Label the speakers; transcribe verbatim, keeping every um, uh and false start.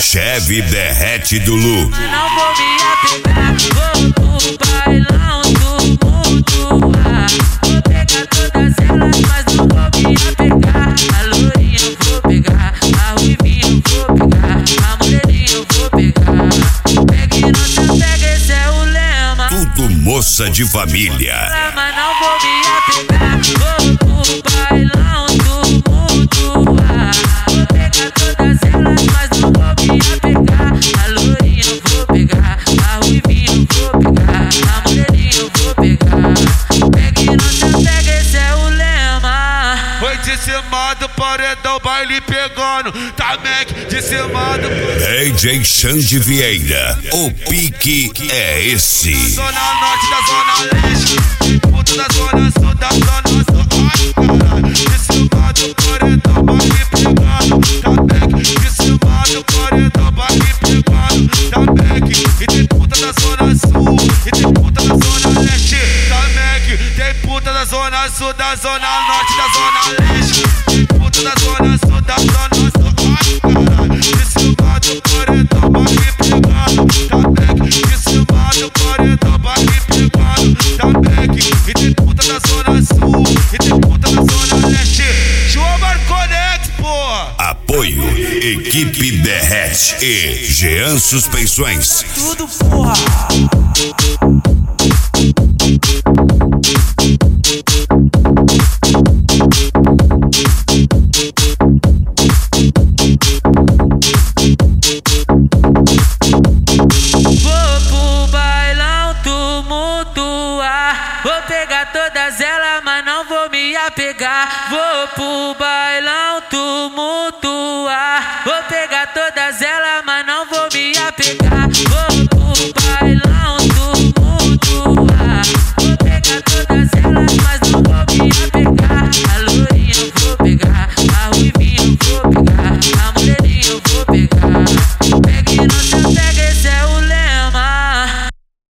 Speaker 1: Chevy derrete do Lu.
Speaker 2: Não vou me apegar, vou pro bailão tumultuar. Vou pegar todas elas, mas não vou me apegar. A lourinha eu vou pegar, a ruivinha eu vou pegar, a moreninha eu vou pegar. Pega e não se apega, esse é o lema.
Speaker 1: Tudo moça de família.
Speaker 2: Mas não vou me apegar, vou pro bailão tumultuar. Vou pegar todas elas, mas não vou me apegar. A lourinha eu vou pegar, a ruivinha eu vou pegar, a moreninha eu vou pegar. Pega e não se apega, esse é o lema.
Speaker 3: Foi de cima do paredão, baile pegando. Tá Mac de cima do
Speaker 1: D J Xande Vieira, o pique é esse.
Speaker 3: Zona norte da zona leste, puto da zona sul da zona sul. Ai, caralho, de cima do paredão, baile pegando. Tá Mac de cima do paredão, baile pegando. Tá Mac e tem puta da zona sul e tem puta da zona leste. Tá Mac, tem puta da zona sul, da zona norte, da zona leste. Tem puta da zona sul, da zona sul. Ai, caralho, de cima do paredão, baile pegando. Tá Mac de cima do paredão, baile pegando. Tá Mac e tem puta da zona sul e tem puta da zona leste. João Marconex, porra.
Speaker 1: Apoio Equipe Derrete e Jean Suspensões.
Speaker 2: Tudo porra. Vou pegar todas elas, mas não vou me apegar. Vou pro